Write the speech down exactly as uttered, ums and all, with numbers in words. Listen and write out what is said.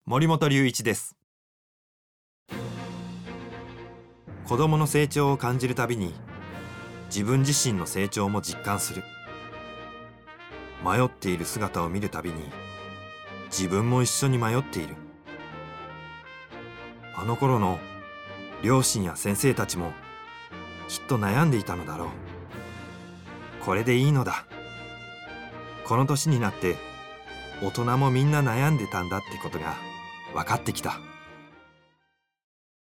森本隆一です。子供の成長を感じるたびに自分自身の成長も実感する。迷っている姿を見るたびに自分も一緒に迷っている。あの頃の両親や先生たちもきっと悩んでいたのだろう。これでいいのだ。この年になって大人もみんな悩んでたんだってことが分かってきた。